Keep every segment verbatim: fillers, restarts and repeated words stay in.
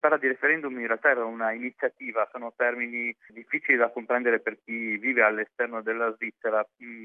parla di referendum, in realtà era una iniziativa, sono termini difficili da comprendere per chi vive all'esterno della Svizzera.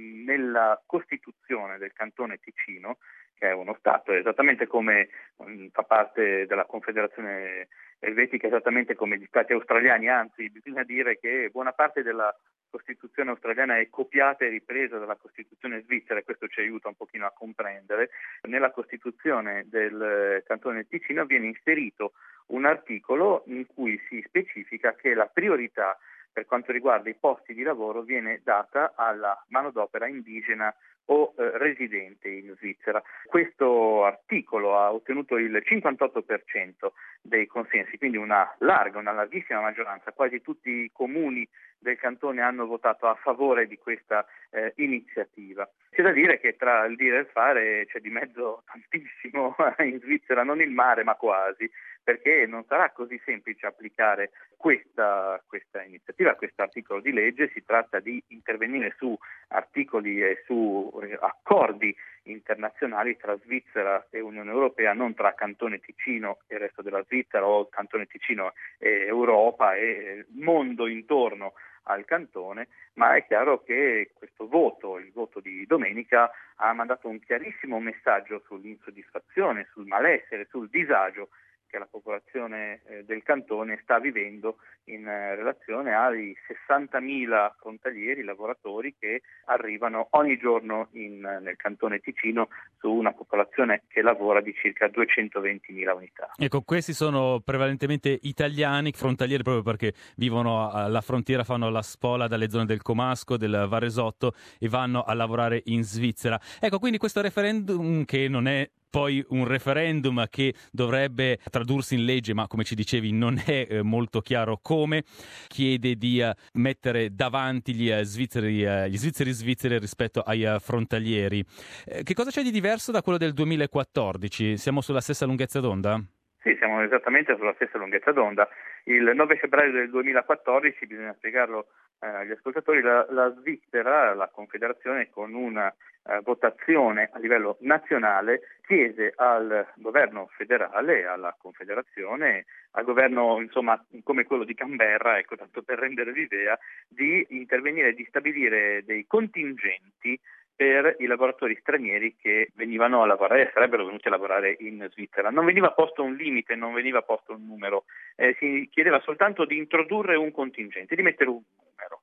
Nella Costituzione del Cantone Ticino, che è uno Stato, esattamente come mh, fa parte della Confederazione Elvetica, esattamente come gli Stati australiani, anzi bisogna dire che buona parte della Costituzione australiana è copiata e ripresa dalla Costituzione svizzera, e questo ci aiuta un pochino a comprendere. Nella Costituzione del Cantone Ticino viene inserito un articolo in cui si specifica che la priorità per quanto riguarda i posti di lavoro viene data alla manodopera indigena o eh, residente in Svizzera. Questo articolo ha ottenuto il cinquantotto per cento dei consensi, quindi una larga, una larghissima maggioranza. Quasi tutti i comuni del cantone hanno votato a favore di questa eh, iniziativa. C'è da dire che tra il dire e il fare c'è di mezzo tantissimo in Svizzera, non il mare ma quasi, perché non sarà così semplice applicare questa, questa iniziativa, questo articolo di legge. Si tratta di intervenire su articoli e su accordi internazionali tra Svizzera e Unione Europea, non tra Cantone Ticino e il resto della Svizzera o Cantone Ticino e Europa e mondo intorno al cantone, ma è chiaro che questo voto, il voto di domenica, ha mandato un chiarissimo messaggio sull'insoddisfazione, sul malessere, sul disagio che la popolazione eh, del cantone sta vivendo in eh, relazione ai sessantamila frontalieri, lavoratori che arrivano ogni giorno in, nel cantone Ticino, su una popolazione che lavora di circa duecentoventimila unità. Ecco, questi sono prevalentemente italiani, frontalieri, proprio perché vivono alla frontiera, fanno la spola dalle zone del Comasco, del Varesotto e vanno a lavorare in Svizzera. Ecco, quindi questo referendum, che non è poi un referendum che dovrebbe tradursi in legge, ma come ci dicevi non è eh, molto chiaro come, chiede di uh, mettere davanti gli, uh, svizzeri, uh, gli svizzeri svizzeri rispetto ai uh, frontalieri. Eh, che cosa c'è di diverso da quello del duemilaquattordici? Siamo sulla stessa lunghezza d'onda? Sì, siamo esattamente sulla stessa lunghezza d'onda. Il nove febbraio del duemilaquattordici, bisogna spiegarlo eh, agli ascoltatori, la, la Svizzera, la Confederazione, con una eh, votazione a livello nazionale, chiese al governo federale, alla Confederazione, al governo insomma come quello di Canberra, ecco, tanto per rendere l'idea, di intervenire, di stabilire dei contingenti per i lavoratori stranieri che venivano a lavorare, sarebbero venuti a lavorare in Svizzera. Non veniva posto un limite, non veniva posto un numero, eh, si chiedeva soltanto di introdurre un contingente, di mettere un numero.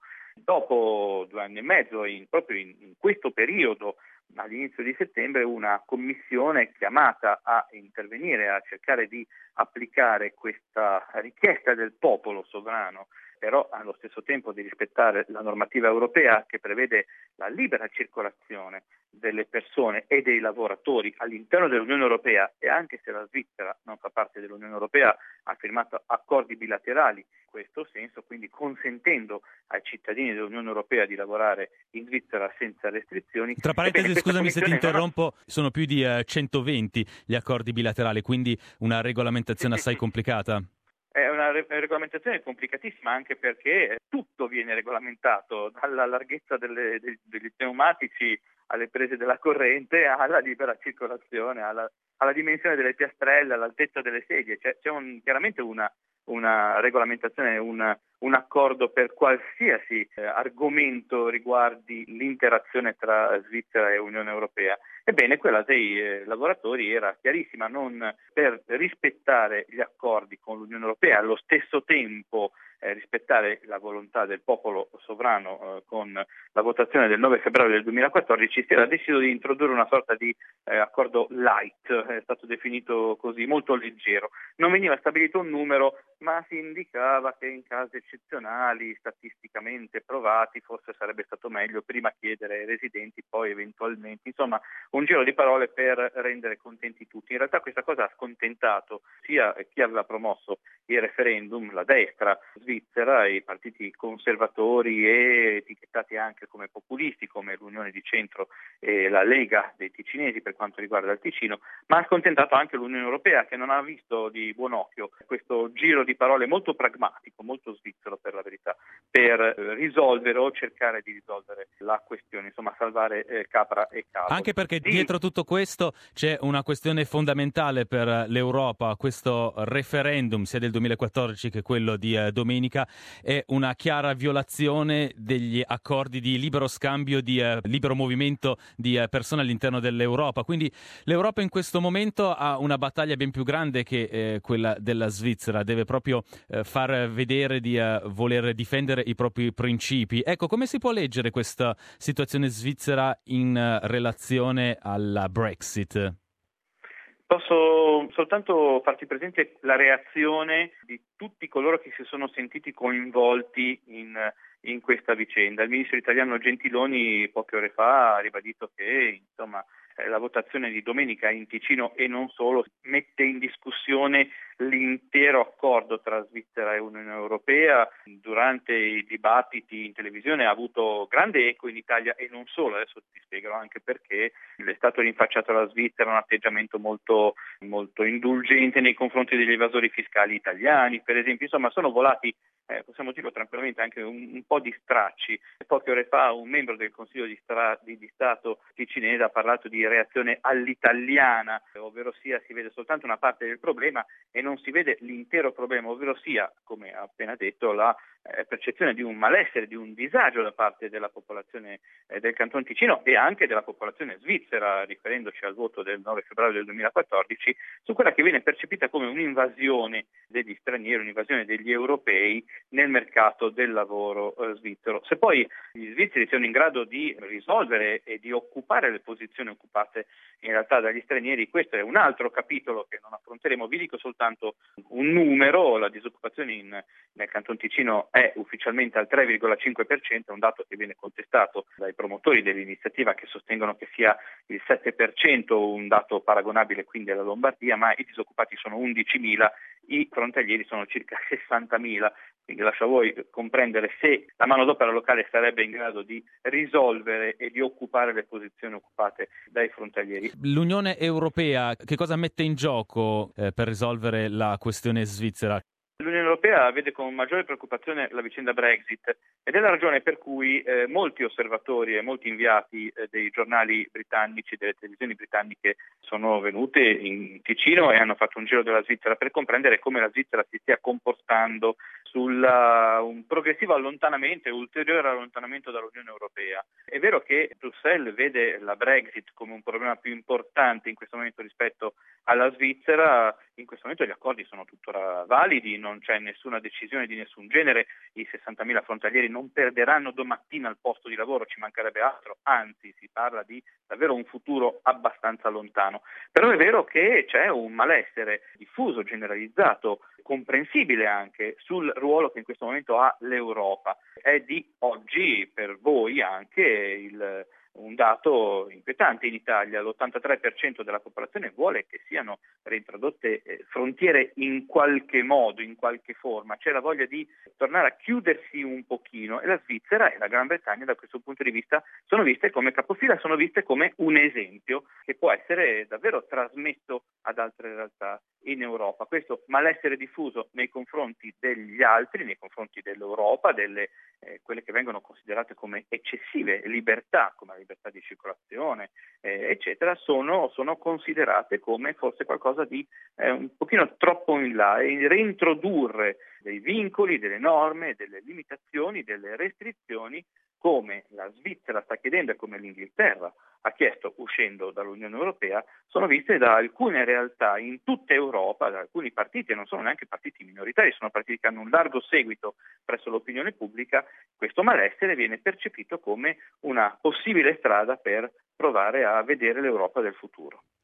Dopo due anni e mezzo, in, proprio in, in questo periodo, all'inizio di settembre, una commissione chiamata a intervenire, a cercare di applicare questa richiesta del popolo sovrano, però allo stesso tempo di rispettare la normativa europea che prevede la libera circolazione delle persone e dei lavoratori all'interno dell'Unione Europea, e anche se la Svizzera non fa parte dell'Unione Europea ha firmato accordi bilaterali in questo senso, quindi consentendo ai cittadini dell'Unione Europea di lavorare in Svizzera senza restrizioni. Tra parentesi, Ebbene, scusami se ti interrompo, ha... sono più di uh, centoventi gli accordi bilaterali, quindi una regolamentazione assai complicata. È una re- regolamentazione complicatissima, anche perché tutto viene regolamentato, dalla larghezza delle, dei, degli pneumatici alle prese della corrente, alla libera circolazione, alla, alla dimensione delle piastrelle, all'altezza delle sedie. C'è, c'è un, chiaramente una, una regolamentazione, un, un accordo per qualsiasi eh, argomento riguardi l'interazione tra Svizzera e Unione Europea. Ebbene, quella dei eh, lavoratori era chiarissima: non per rispettare gli accordi con l'Unione Europea, allo stesso tempo eh, rispettare la volontà del popolo sovrano eh, con la votazione del nove febbraio del duemilaquattordici, si era deciso di introdurre una sorta di eh, accordo light, è stato definito così, molto leggero. Non veniva stabilito un numero, ma si indicava che in casi eccezionali, statisticamente provati, forse sarebbe stato meglio prima chiedere ai residenti, poi eventualmente, insomma, un giro di parole per rendere contenti tutti. In realtà questa cosa ha scontentato sia chi aveva promosso il referendum, la destra svizzera, i partiti conservatori e etichettati anche come populisti, come l'Unione di Centro e la Lega dei Ticinesi per quanto riguarda il Ticino, ma ha scontentato anche l'Unione Europea, che non ha visto di buon occhio questo giro di parole molto pragmatico, molto svizzero per la verità, per risolvere o cercare di risolvere la questione, insomma salvare eh, capra e capo. Anche perché sì. Dietro tutto questo c'è una questione fondamentale per l'Europa. Questo referendum, sia del duemilaquattordici che quello di eh, domenica, è una chiara violazione degli accordi di libero scambio, di eh, libero movimento di eh, persone all'interno dell'Europa. Quindi l'Europa in questo momento ha una battaglia ben più grande che eh, quella della Svizzera. Deve proprio eh, far vedere di eh, voler difendere i propri principi. Ecco, come si può leggere questa situazione svizzera in eh, relazione alla Brexit? Posso soltanto farti presente la reazione di tutti coloro che si sono sentiti coinvolti in, in questa vicenda. Il ministro italiano Gentiloni poche ore fa ha ribadito che insomma la votazione di domenica in Ticino e non solo mette in discussione l'intero accordo tra Svizzera e Unione Europea. Durante i dibattiti in televisione ha avuto grande eco in Italia e non solo, adesso ti spiegherò anche perché. È stato rinfacciato alla Svizzera un atteggiamento molto, molto indulgente nei confronti degli evasori fiscali italiani, per esempio. Insomma, sono volati, eh, possiamo dirlo tranquillamente, anche un, un po' di stracci. Poche ore fa un membro del Consiglio di, stra- di, di Stato ticinese ha parlato di reazione all'italiana, ovvero sia si vede soltanto una parte del problema e non si vede l'intero problema, ovvero sia, come ha appena detto, la eh, percezione di un malessere, di un disagio da parte della popolazione eh, del Canton Ticino e anche della popolazione svizzera, riferendoci al voto del nove febbraio del duemilaquattordici, su quella che viene percepita come un'invasione degli stranieri, un'invasione degli europei nel mercato del lavoro eh, svizzero. Se poi gli svizzeri siano in grado di risolvere e di occupare le posizioni occupate in realtà dagli stranieri, questo è un altro capitolo che non affronteremo. Vi dico soltanto un numero: la disoccupazione in, nel Canton Ticino è ufficialmente al tre virgola cinque per cento, è un dato che viene contestato dai promotori dell'iniziativa, che sostengono che sia il sette per cento, un dato paragonabile quindi alla Lombardia, ma i disoccupati sono undicimila, i frontalieri sono circa sessantamila. Quindi lascio a voi comprendere se la manodopera locale sarebbe in grado di risolvere e di occupare le posizioni occupate dai frontalieri. L'Unione Europea che cosa mette in gioco eh, per risolvere la questione svizzera? L'Unione Europea vede con maggiore preoccupazione la vicenda Brexit ed è la ragione per cui eh, molti osservatori e molti inviati eh, dei giornali britannici, delle televisioni britanniche sono venuti in Ticino e hanno fatto un giro della Svizzera per comprendere come la Svizzera si stia comportando sul uh, un progressivo allontanamento e ulteriore allontanamento dall'Unione Europea. È vero che Bruxelles vede la Brexit come un problema più importante in questo momento rispetto alla Svizzera. In questo momento gli accordi sono tuttora validi, non c'è nessuna decisione di nessun genere, i sessantamila frontalieri non perderanno domattina il posto di lavoro, ci mancherebbe altro, anzi si parla di davvero un futuro abbastanza lontano. Però è vero che c'è un malessere diffuso, generalizzato, comprensibile anche sul ruolo che in questo momento ha l'Europa. È di oggi per voi anche il un dato inquietante in Italia: l'ottantatré per cento della popolazione vuole che siano reintrodotte eh, frontiere in qualche modo, in qualche forma. C'è la voglia di tornare a chiudersi un pochino e la Svizzera e la Gran Bretagna da questo punto di vista sono viste come capofila, sono viste come un esempio che può essere davvero trasmesso ad altre realtà in Europa. Questo malessere diffuso nei confronti degli altri, nei confronti dell'Europa, delle eh, quelle che vengono considerate come eccessive libertà, come la libertà di circolazione, eh, eccetera, sono, sono considerate come forse qualcosa di eh, un pochino troppo in là, e reintrodurre dei vincoli, delle norme, delle limitazioni, delle restrizioni, come la Svizzera sta chiedendo e come l'Inghilterra ha chiesto uscendo dall'Unione Europea, sono viste da alcune realtà in tutta Europa, da alcuni partiti, e non sono neanche partiti minoritari, sono partiti che hanno un largo seguito presso l'opinione pubblica. Questo malessere viene percepito come una possibile strada per provare a vedere l'Europa del futuro.